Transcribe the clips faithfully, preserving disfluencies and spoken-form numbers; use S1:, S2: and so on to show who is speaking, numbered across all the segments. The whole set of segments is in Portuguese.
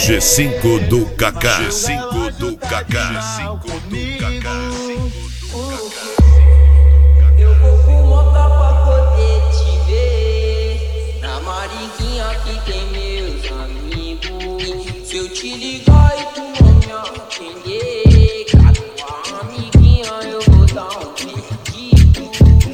S1: G cinco do Kaká, G cinco do Kaká, G cinco do Kaká.
S2: Eu vou com moto pra poder te ver. Na Mariquinha que tem meus amigos. Se eu te ligar e tu não me atender, com a tua amiguinha eu vou dar um pedido.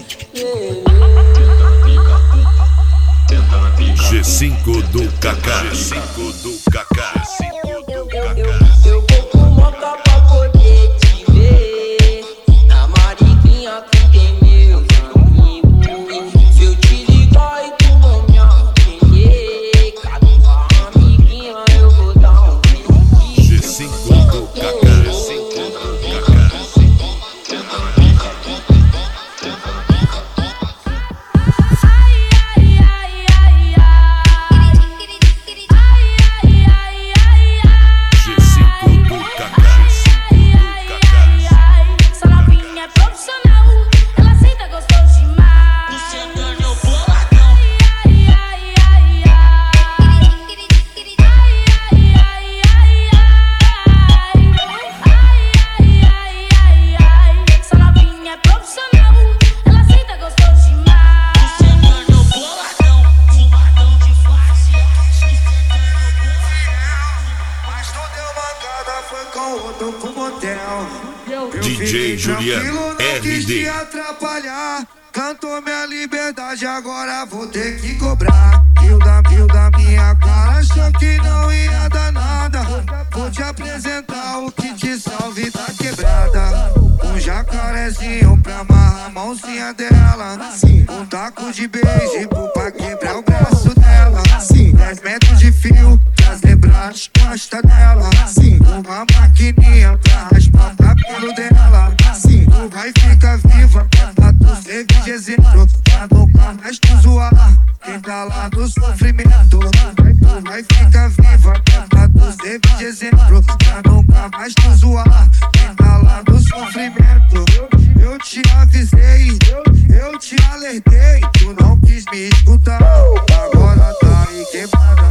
S1: G cinco do Kaká, G cinco do Kaká, G cinco do Kaká.
S2: Eu vou com moto pra poder te ver. Na Mariquinha que tem meus amigos. Se eu te ligar e tu não me atender, com a tua amiguinha eu vou dar um pedido.
S1: G cinco do Kaká, G cinco do Kaká. D J Juliano, R D.
S3: Atrapalhar, cantou minha liberdade, agora vou ter que cobrar. Rio da, rio da minha cara, achou que não ia dar nada. Vou te apresentar o que te salve da quebrada. Um jacarezinho pra amarrar a mãozinha dela. Um taco de beijo pra quebrar o braço dela. Dez metros de fio pra lembrar as costas dela. Uma maquininha pra raspar o cabelo dela. Tu vai ficar viva pra tu servir de exemplo, pra nunca mais tu zoar quem tá lá no sofrimento. Tu vai ficar viva pra tu servir de exemplo, pra nunca mais tu zoar quem tá lá no sofrimento. Eu te avisei, eu te alertei, tu não quis me escutar, agora tá aí quebrada.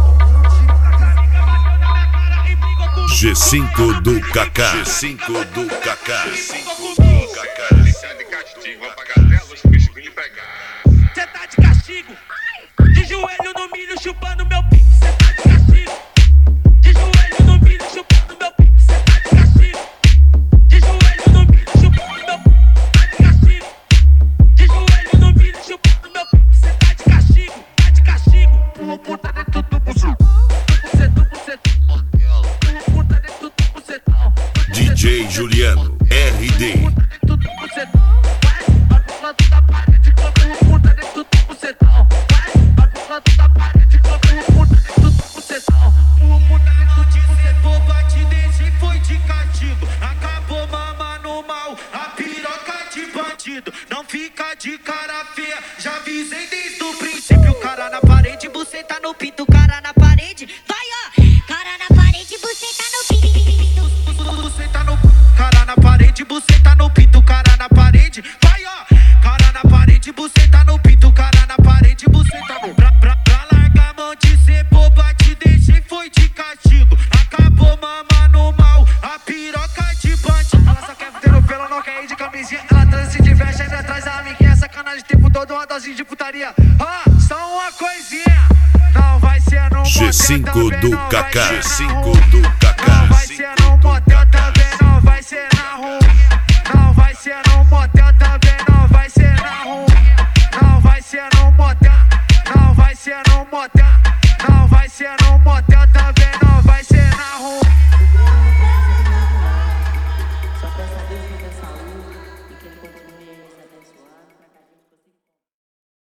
S1: G cinco do Kaká, G cinco do Kaká, G cinco do Kaká.
S4: De castigo, vou pagar dela, os bichos me pegar.
S5: Cê tá de castigo, de joelho no milho chupando meu pico. Cê tá de castigo, de joelho no milho chupando meu pico. Cê tá de castigo, de joelho no milho chupando meu pico. Tá de castigo, de joelho no milho chupando meu pico. Cê tá de castigo, tá de castigo. Uma puta dentro do bucetão, bucetão, bucetão. Puta dentro do bucetão.
S1: D J Juliano, R D.
S5: Acabou mamando mal, a piroca de bandido. Não fica de cara feia, já avisei desde o princípio. Cara na parede, buceta no pinto. Cara na parede, vai ó.
S6: Cara na parede, buceta no pinto.
S5: Buceta no cara na parede, buceta no pinto. Cara na parede, vai ó. Cara na parede, buceta no pinto. Cara na parede, buceta no pra, pra, pra largar a mão de ser boba, te deixei foi de castigo. Acabou mamando mal, a piroca de bandido. Ela só quer ter no pelo, não quer ir de camisinha. Ela transa, se diverte, ainda atrás da amiguinha. Sacanagem o tempo todo, uma dose de putaria. Ah, só uma coisinha, não vai ser num
S1: G cinco do Kaká, G cinco do Kaká.